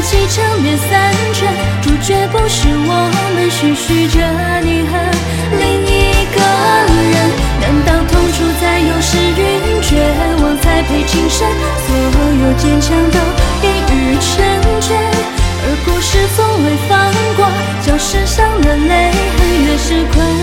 戏场面散卷，主角不是我们，徐徐着你和另一个人。难道痛楚在有时晕绝望才配情深？所有坚强都一语成全，而故事从未放过，叫世上的泪痕越是困。